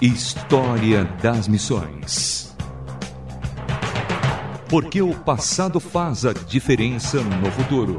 História das Missões. Porque o passado faz a diferença no futuro.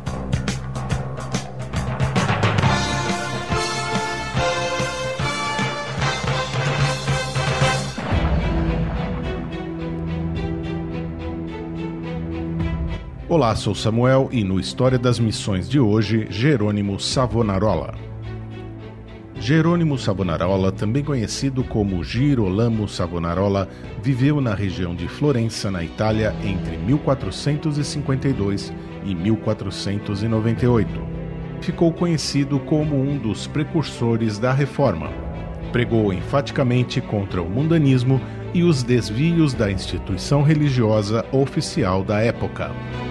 Olá, sou Samuel e no História das Missões de hoje, Jerônimo Savonarola. Jerônimo Savonarola, também conhecido como Girolamo Savonarola, viveu na região de Florença, na Itália, entre 1452 e 1498. Ficou conhecido como um dos precursores da Reforma. Pregou enfaticamente contra o mundanismo e os desvios da instituição religiosa oficial da época.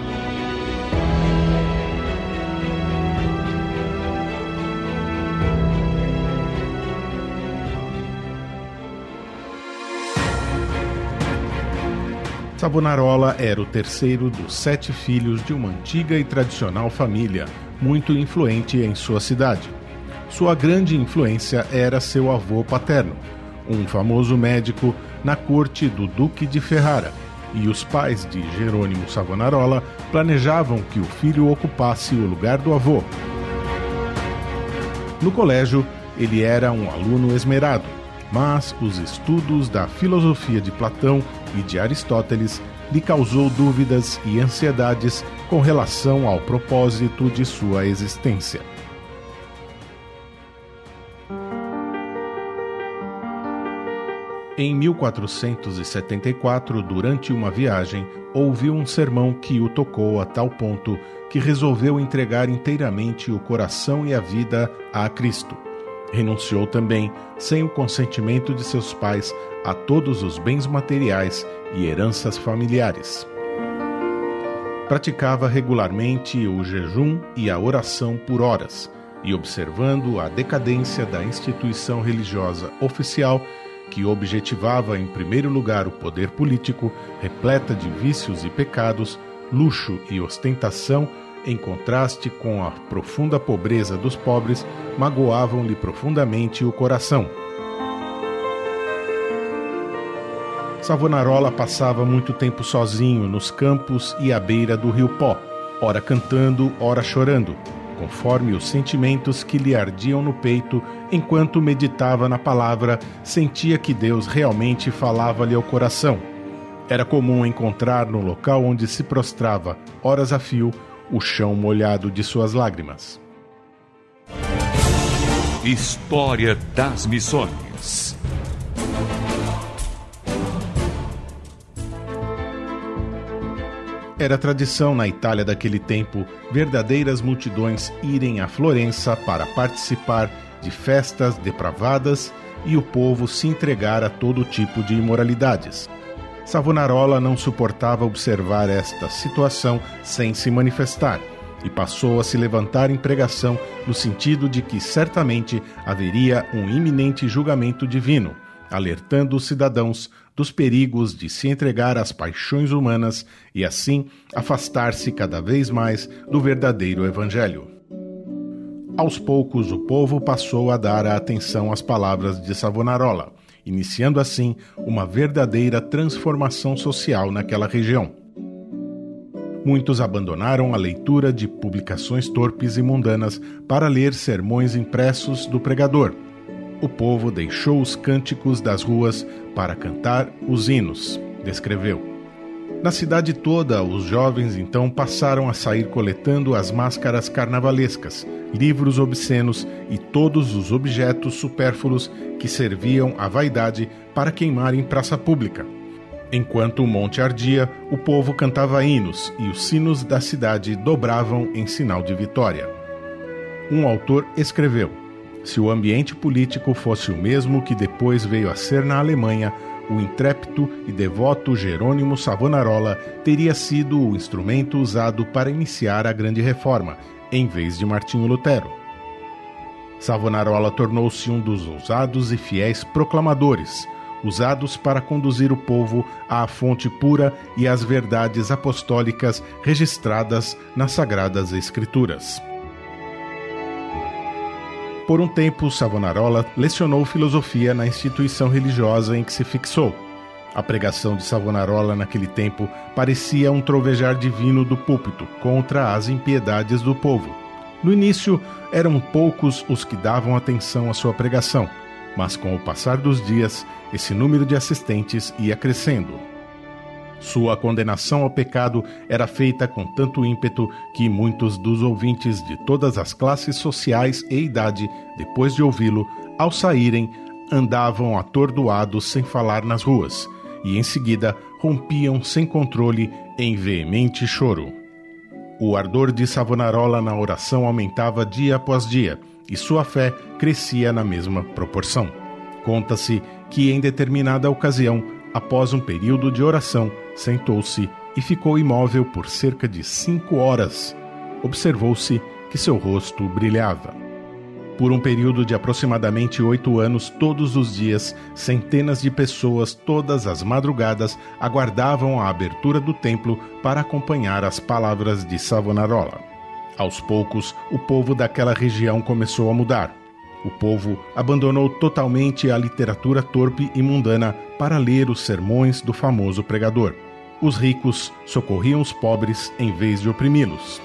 Savonarola era o terceiro dos 7 filhos de uma antiga e tradicional família, muito influente em sua cidade. Sua grande influência era seu avô paterno, um famoso médico na corte do Duque de Ferrara, e os pais de Jerônimo Savonarola planejavam que o filho ocupasse o lugar do avô. No colégio, ele era um aluno esmerado, mas os estudos da filosofia de Platão e de Aristóteles lhe causou dúvidas e ansiedades com relação ao propósito de sua existência. Em 1474, durante uma viagem, ouviu um sermão que o tocou a tal ponto que resolveu entregar inteiramente o coração e a vida a Cristo. Renunciou também, sem o consentimento de seus pais, a todos os bens materiais e heranças familiares. Praticava regularmente o jejum e a oração por horas, e observando a decadência da instituição religiosa oficial, que objetivava em primeiro lugar o poder político, repleta de vícios e pecados, luxo e ostentação, em contraste com a profunda pobreza dos pobres, magoavam-lhe profundamente o coração. Savonarola passava muito tempo sozinho nos campos e à beira do rio Pó, ora cantando, ora chorando, conforme os sentimentos que lhe ardiam no peito. Enquanto meditava na palavra, sentia que Deus realmente falava-lhe ao coração. Era comum encontrar no local onde se prostrava, horas a fio, o chão molhado de suas lágrimas. História das Missões. Era tradição na Itália daquele tempo verdadeiras multidões irem a Florença para participar de festas depravadas e o povo se entregar a todo tipo de imoralidades. Savonarola não suportava observar esta situação sem se manifestar e passou a se levantar em pregação no sentido de que certamente haveria um iminente julgamento divino, alertando os cidadãos dos perigos de se entregar às paixões humanas e assim afastar-se cada vez mais do verdadeiro evangelho. Aos poucos o povo passou a dar a atenção às palavras de Savonarola, iniciando assim uma verdadeira transformação social naquela região. Muitos abandonaram a leitura de publicações torpes e mundanas para ler sermões impressos do pregador. O povo deixou os cânticos das ruas para cantar os hinos, descreveu. Na cidade toda, os jovens então passaram a sair coletando as máscaras carnavalescas, livros obscenos e todos os objetos supérfluos que serviam à vaidade para queimar em praça pública. Enquanto o monte ardia, o povo cantava hinos e os sinos da cidade dobravam em sinal de vitória. Um autor escreveu: se o ambiente político fosse o mesmo que depois veio a ser na Alemanha, o intrépido e devoto Jerônimo Savonarola teria sido o instrumento usado para iniciar a grande reforma, em vez de Martinho Lutero. Savonarola tornou-se um dos ousados e fiéis proclamadores, usados para conduzir o povo à fonte pura e às verdades apostólicas registradas nas Sagradas Escrituras. Por um tempo, Savonarola lecionou filosofia na instituição religiosa em que se fixou. A pregação de Savonarola naquele tempo parecia um trovejar divino do púlpito contra as impiedades do povo. No início, eram poucos os que davam atenção à sua pregação, mas com o passar dos dias, esse número de assistentes ia crescendo. Sua condenação ao pecado era feita com tanto ímpeto que muitos dos ouvintes de todas as classes sociais e idade, depois de ouvi-lo, ao saírem, andavam atordoados sem falar nas ruas, e em seguida rompiam sem controle em veemente choro. O ardor de Savonarola na oração aumentava dia após dia, e sua fé crescia na mesma proporção. Conta-se que em determinada ocasião, após um período de oração, sentou-se e ficou imóvel por cerca de 5 horas. Observou-se que seu rosto brilhava. Por um período de aproximadamente 8 anos, todos os dias, centenas de pessoas, todas as madrugadas, aguardavam a abertura do templo para acompanhar as palavras de Savonarola. Aos poucos, o povo daquela região começou a mudar. O povo abandonou totalmente a literatura torpe e mundana para ler os sermões do famoso pregador. Os ricos socorriam os pobres em vez de oprimi-los.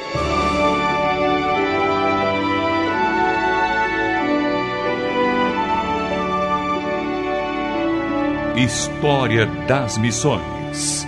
História das Missões.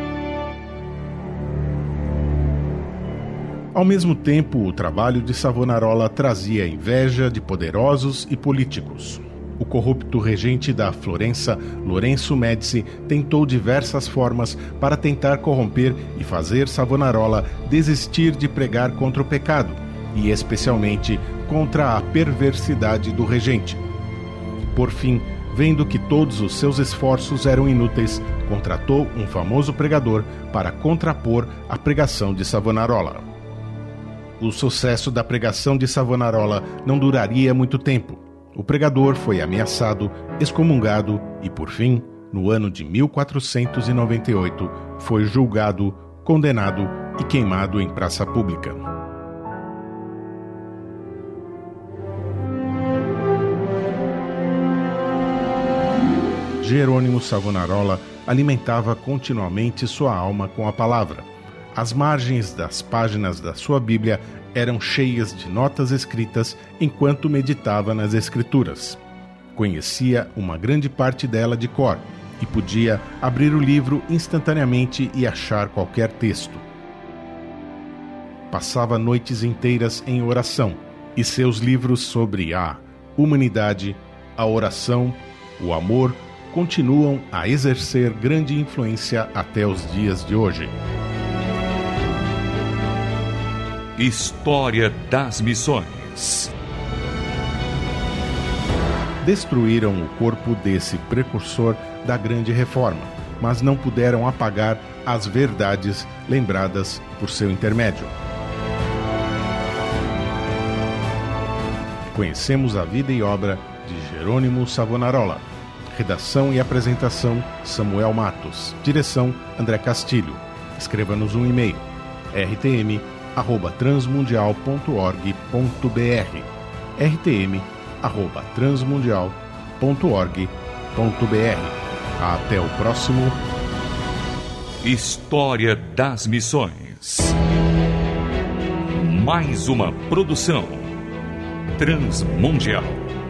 Ao mesmo tempo, o trabalho de Savonarola trazia inveja de poderosos e políticos. O corrupto regente da Florença, Lorenzo Médici, tentou diversas formas para tentar corromper e fazer Savonarola desistir de pregar contra o pecado, e especialmente contra a perversidade do regente. Por fim, vendo que todos os seus esforços eram inúteis, contratou um famoso pregador para contrapor a pregação de Savonarola. O sucesso da pregação de Savonarola não duraria muito tempo. O pregador foi ameaçado, excomungado e, por fim, no ano de 1498, foi julgado, condenado e queimado em praça pública. Jerônimo Savonarola alimentava continuamente sua alma com a palavra. As margens das páginas da sua Bíblia eram cheias de notas escritas enquanto meditava nas Escrituras. Conhecia uma grande parte dela de cor e podia abrir o livro instantaneamente e achar qualquer texto. Passava noites inteiras em oração, e seus livros sobre a humanidade, a oração, o amor, continuam a exercer grande influência até os dias de hoje. História das Missões. Destruíram o corpo desse precursor da Grande Reforma, mas não puderam apagar as verdades lembradas por seu intermédio. Conhecemos a vida e obra de Jerônimo Savonarola. Redação e apresentação, Samuel Matos. Direção, André Castilho. Escreva-nos um e-mail, rtm@transmundial.org.br, rtm@transmundial.org.br. Até o próximo História das Missões. Mais uma produção Transmundial.